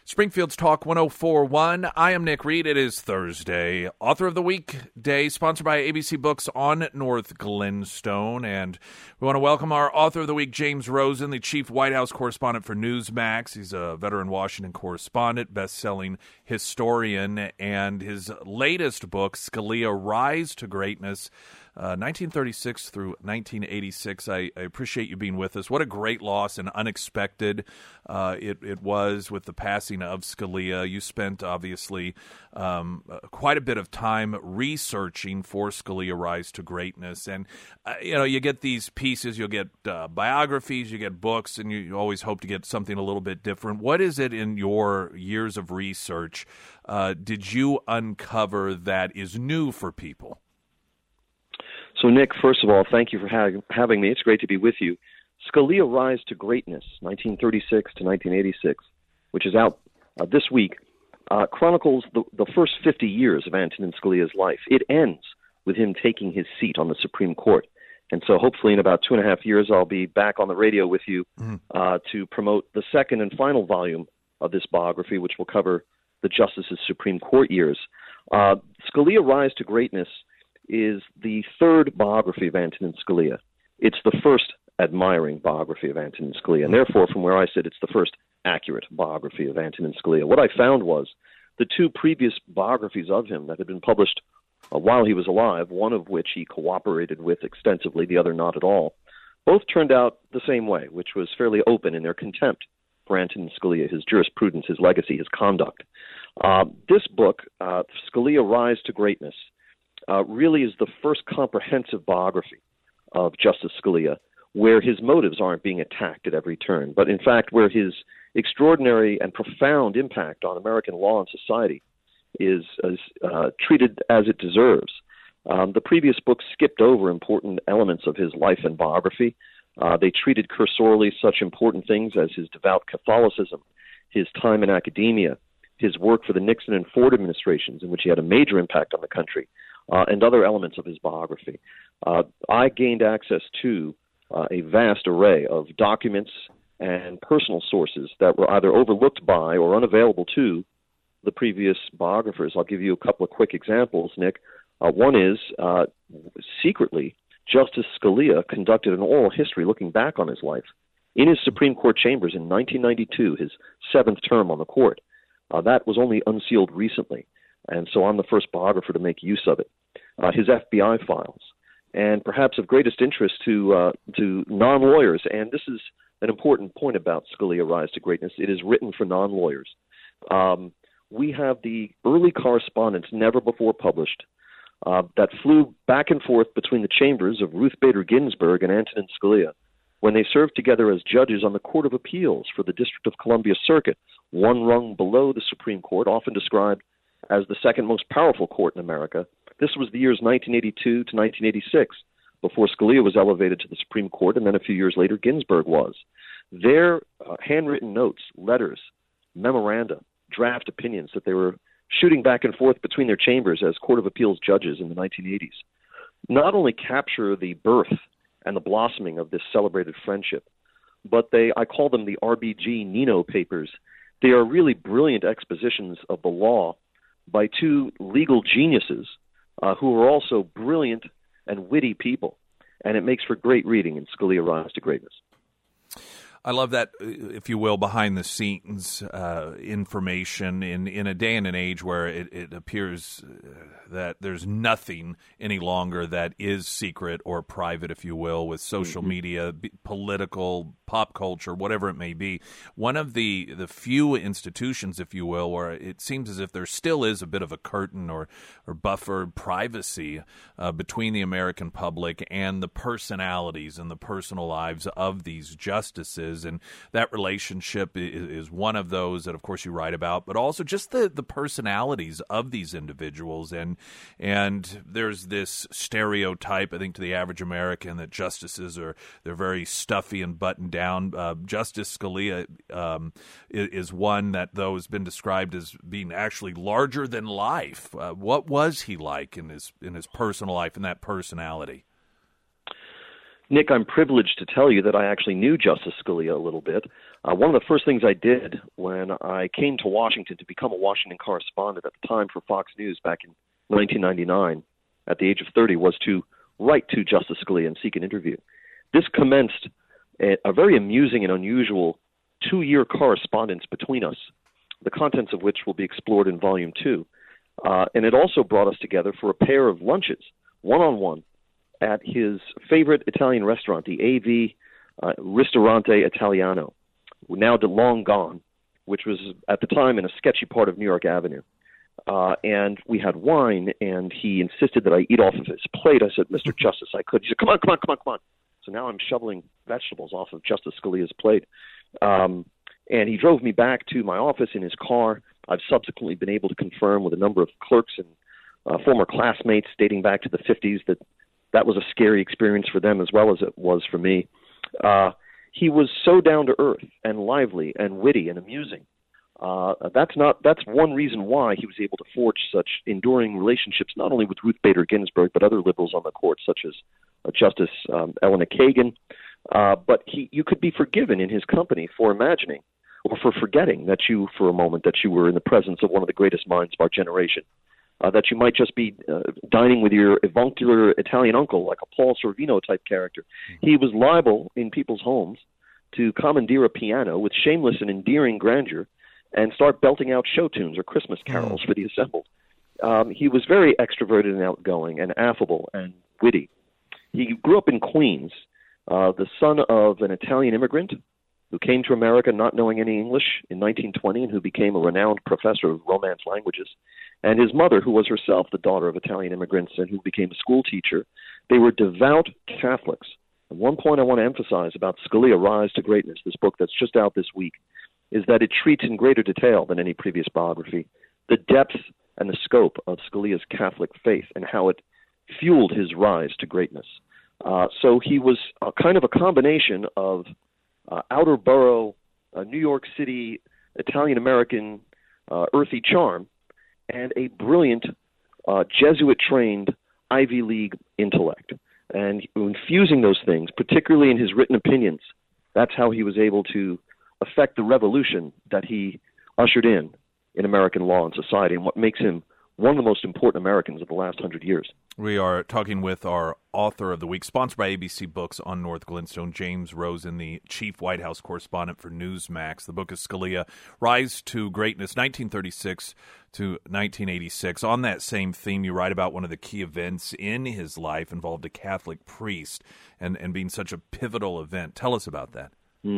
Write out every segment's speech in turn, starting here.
Springfield's Talk 104.1. I am Nick Reed. It is Thursday. Author of the Week Day, sponsored by ABC Books on North Glenstone. And we want to welcome our Author of the Week, James Rosen, the chief White House correspondent for Newsmax. He's a veteran Washington correspondent, best-selling historian, and his latest book, Scalia: Rise to Greatness, 1936 through 1986. I appreciate you being with us. What a great loss and unexpected it was with the passing of Scalia. You spent, obviously, quite a bit of time researching for Scalia: Rise to Greatness. And, you get these pieces, you'll get biographies, you get books, and you always hope to get something a little bit different. What is it in your years of research did you uncover that is new for people? So, Nick, first of all, thank you for having me. It's great to be with you. Scalia: Rise to Greatness, 1936 to 1986, which is out this week, chronicles the first 50 years of Antonin Scalia's life. It ends with him taking his seat on the Supreme Court. And so hopefully in about 2.5 years, I'll be back on the radio with you to promote the second and final volume of this biography, which will cover the Justice's Supreme Court years. Scalia: Rise to Greatness is the third biography of Antonin Scalia. It's the first admiring biography of Antonin Scalia, and therefore, from where I sit, it's the first accurate biography of Antonin Scalia. What I found was the two previous biographies of him that had been published while he was alive, one of which he cooperated with extensively, the other not at all, both turned out the same way, which was fairly open in their contempt for Antonin Scalia, his jurisprudence, his legacy, his conduct. This book, Scalia: Rise to Greatness, really is the first comprehensive biography of Justice Scalia, where his motives aren't being attacked at every turn, but in fact where his extraordinary and profound impact on American law and society is treated as it deserves. The previous book skipped over important elements of his life and biography. They treated cursorily such important things as his devout Catholicism, his time in academia, his work for the Nixon and Ford administrations, in which he had a major impact on the country, and other elements of his biography. I gained access to a vast array of documents and personal sources that were either overlooked by or unavailable to the previous biographers. I'll give you a couple of quick examples, Nick. One is, secretly, Justice Scalia conducted an oral history looking back on his life in his Supreme Court chambers in 1992, his seventh term on the court. That was only unsealed recently, and so I'm the first biographer to make use of it. His FBI files, and perhaps of greatest interest to non-lawyers, and this is an important point about Scalia: Rise to Greatness, it is written for non-lawyers. We have the early correspondence, never before published, that flew back and forth between the chambers of Ruth Bader Ginsburg and Antonin Scalia when they served together as judges on the Court of Appeals for the District of Columbia Circuit, one rung below the Supreme Court, often described as the second most powerful court in America. This was the years 1982 to 1986, before Scalia was elevated to the Supreme Court, and then a few years later Ginsburg was. Their handwritten notes, letters, memoranda, draft opinions that they were shooting back and forth between their chambers as Court of Appeals judges in the 1980s, not only capture the birth and the blossoming of this celebrated friendship, but I call them the RBG Nino papers. They are really brilliant expositions of the law by two legal geniuses who are also brilliant and witty people. And it makes for great reading in Scalia: Rise to Greatness. I love that, if you will, behind-the-scenes information in a day and an age where it appears that there's nothing any longer that is secret or private, if you will, with social media, political, pop culture, whatever it may be. One of the few institutions, if you will, where it seems as if there still is a bit of a curtain or buffered privacy between the American public and the personalities and the personal lives of these justices. And that relationship is one of those that, of course, you write about, but also just the personalities of these individuals. And there's this stereotype, I think, to the average American that justices they're very stuffy and buttoned down. Justice Scalia is one that, though, has been described as being actually larger than life. What was he like in his personal life and that personality? Nick, I'm privileged to tell you that I actually knew Justice Scalia a little bit. One of the first things I did when I came to Washington to become a Washington correspondent at the time for Fox News back in 1999, at the age of 30, was to write to Justice Scalia and seek an interview. This commenced a very amusing and unusual 2-year correspondence between us, the contents of which will be explored in Volume 2. And it also brought us together for a pair of lunches, one-on-one, at his favorite Italian restaurant, the AV Ristorante Italiano, now long gone, which was at the time in a sketchy part of New York Avenue. And we had wine, and he insisted that I eat off of his plate. I said, Mr. Justice, I could. He said, come on. So now I'm shoveling vegetables off of Justice Scalia's plate. And he drove me back to my office in his car. I've subsequently been able to confirm with a number of clerks and former classmates dating back to the 50s that was a scary experience for them as well as it was for me. He was so down to earth and lively and witty and amusing. That's one reason why he was able to forge such enduring relationships, not only with Ruth Bader Ginsburg, but other liberals on the court, such as Justice Elena Kagan. But you could be forgiven in his company for imagining or for forgetting that you, for a moment, that you were in the presence of one of the greatest minds of our generation. That you might just be dining with your avuncular Italian uncle, like a Paul Sorvino type character. He was liable in people's homes to commandeer a piano with shameless and endearing grandeur and start belting out show tunes or Christmas carols for the assembled. He was very extroverted and outgoing and affable and witty. He grew up in Queens, the son of an Italian immigrant who came to America not knowing any English in 1920 and who became a renowned professor of Romance languages. And his mother, who was herself the daughter of Italian immigrants and who became a school teacher, they were devout Catholics. And one point I want to emphasize about Scalia, Rise to Greatness, this book that's just out this week, is that it treats in greater detail than any previous biography the depth and the scope of Scalia's Catholic faith and how it fueled his rise to greatness. So he was kind of a combination of outer borough, New York City, Italian-American earthy charm, and a brilliant Jesuit-trained Ivy League intellect. And infusing those things, particularly in his written opinions, that's how he was able to affect the revolution that he ushered in American law and society, and what makes him one of the most important Americans of the last 100 years. We are talking with our author of the week, sponsored by ABC Books on North Glenstone, James Rosen, the chief White House correspondent for Newsmax. The book is Scalia, Rise to Greatness, 1936 to 1986. On that same theme, you write about one of the key events in his life involved a Catholic priest and being such a pivotal event. Tell us about that.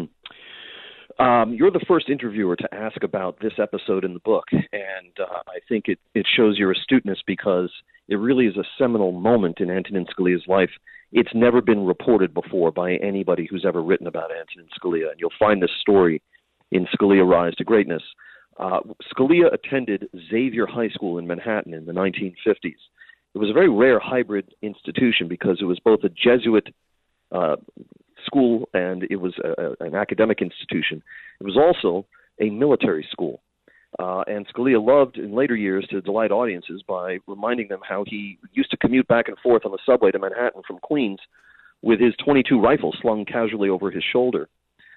You're the first interviewer to ask about this episode in the book, and I think it shows your astuteness because it really is a seminal moment in Antonin Scalia's life. It's never been reported before by anybody who's ever written about Antonin Scalia, and you'll find this story in Scalia, Rise to Greatness. Scalia attended Xavier High School in Manhattan in the 1950s. It was a very rare hybrid institution because it was both a Jesuit school and it was an academic institution. It was also a military school. And Scalia loved in later years to delight audiences by reminding them how he used to commute back and forth on the subway to Manhattan from Queens with his .22 rifle slung casually over his shoulder.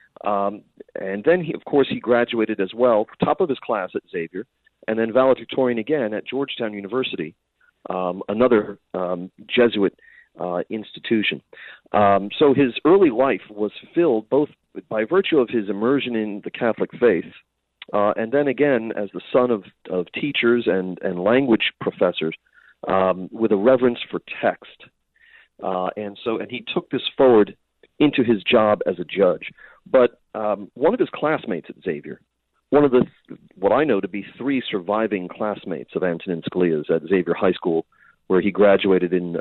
And then, he graduated as well, top of his class at Xavier, and then valedictorian again at Georgetown University, another Jesuit institution. So his early life was filled both by virtue of his immersion in the Catholic faith, and then again as the son of teachers and language professors, with a reverence for text. And he took this forward into his job as a judge. But one of his classmates at Xavier, one of what I know to be 3 surviving classmates of Antonin Scalia's at Xavier High School, where he graduated in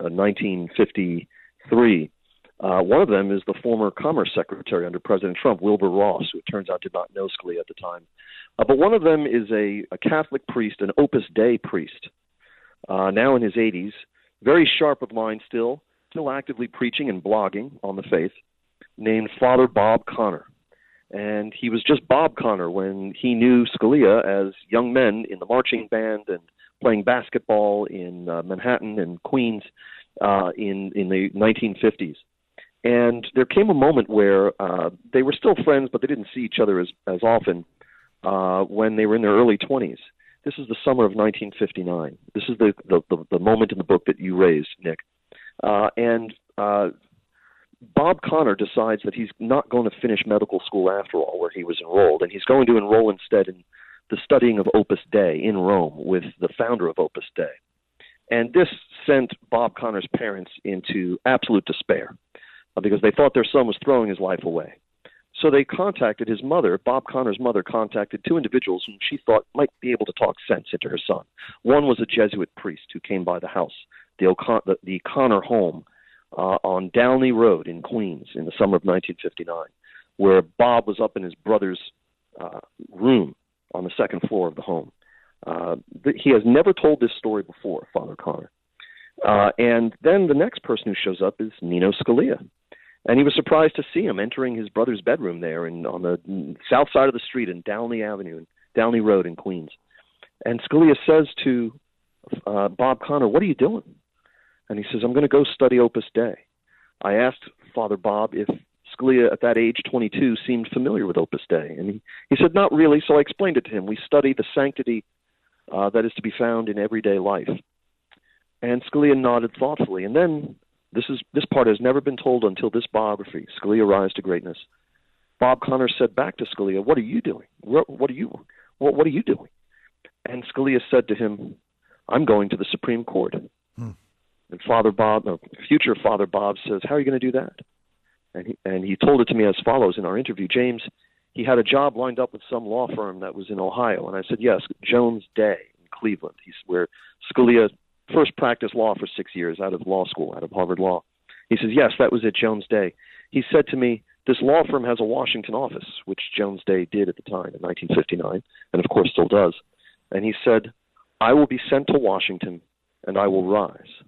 1953. One of them is the former Commerce Secretary under President Trump, Wilbur Ross, who it turns out did not know Scalia at the time. But one of them is a Catholic priest, an Opus Dei priest, now in his 80s, very sharp of mind still actively preaching and blogging on the faith, named Father Bob Connor. And he was just Bob Connor when he knew Scalia as young men in the marching band and playing basketball in Manhattan and Queens in the 1950s. And there came a moment where they were still friends, but they didn't see each other as often when they were in their early 20s. This is the summer of 1959. This is the moment in the book that you raised, Nick. And Bob Conner decides that he's not going to finish medical school after all, where he was enrolled, and he's going to enroll instead in the studying of Opus Dei in Rome with the founder of Opus Dei. And this sent Bob Conner's parents into absolute despair because they thought their son was throwing his life away. So they contacted his mother. Bob Conner's mother contacted two individuals whom she thought might be able to talk sense into her son. One was a Jesuit priest who came by the house, the Conner home on Downey Road in Queens in the summer of 1959, where Bob was up in his brother's room on the second floor of the home. He has never told this story before, Father Conner. And then the next person who shows up is Nino Scalia. And he was surprised to see him entering his brother's bedroom there on the south side of the street in Downey Avenue, Downey Road in Queens. And Scalia says to Bob Conner, "What are you doing?" And he says, "I'm going to go study Opus Dei." I asked Father Bob if Scalia, at that age, 22, seemed familiar with Opus Dei. And he said, "Not really," so I explained it to him. We study the sanctity that is to be found in everyday life. And Scalia nodded thoughtfully. And then, this part has never been told until this biography, Scalia Rise to Greatness. Bob Conner said back to Scalia, "What are you doing? What are you doing?" And Scalia said to him, "I'm going to the Supreme Court." And future Father Bob says, "How are you going to do that?" And he told it to me as follows in our interview. "James, he had a job lined up with some law firm that was in Ohio." And I said, "Yes, Jones Day in Cleveland." Where Scalia first practiced law for 6 years out of law school, out of Harvard Law. He says, "Yes, that was at Jones Day." He said to me, "This law firm has a Washington office," which Jones Day did at the time in 1959, and of course still does. And he said, "I will be sent to Washington, and I will rise."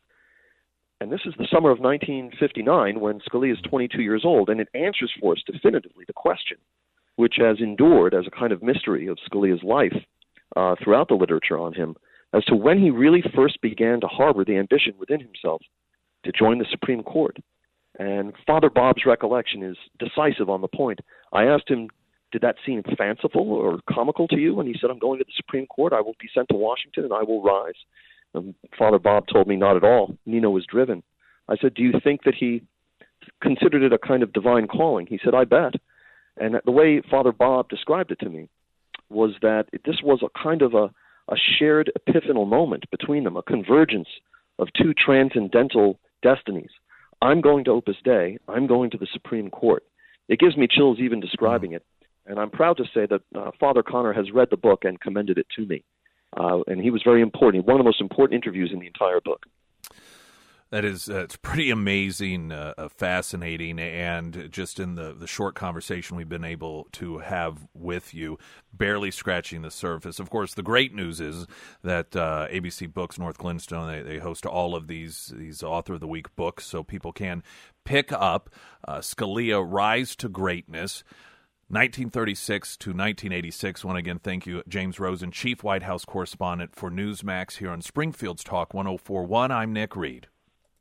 And this is the summer of 1959 when Scalia is 22 years old, and it answers for us definitively the question, which has endured as a kind of mystery of Scalia's life throughout the literature on him, as to when he really first began to harbor the ambition within himself to join the Supreme Court. And Father Bob's recollection is decisive on the point. I asked him, "Did that seem fanciful or comical to you?" And he said, "I'm going to the Supreme Court. I will be sent to Washington, and I will rise." And Father Bob told me, "Not at all. Nino was driven." I said, "Do you think that he considered it a kind of divine calling?" He said, "I bet." And the way Father Bob described it to me was that this was a kind of a shared epiphanal moment between them, a convergence of two transcendental destinies. I'm going to Opus Dei. I'm going to the Supreme Court. It gives me chills even describing it. And I'm proud to say that Father Conner has read the book and commended it to me. And he was very important. One of the most important interviews in the entire book. That is, it's pretty amazing, fascinating, and just in the short conversation we've been able to have with you, barely scratching the surface. Of course, the great news is that ABC Books North Glenstone, they host all of these Author of the Week books, so people can pick up Scalia Rise to Greatness, 1936 to 1986. Once again, thank you, James Rosen, Chief White House Correspondent for Newsmax here on Springfield's Talk 104.1. I'm Nick Reed.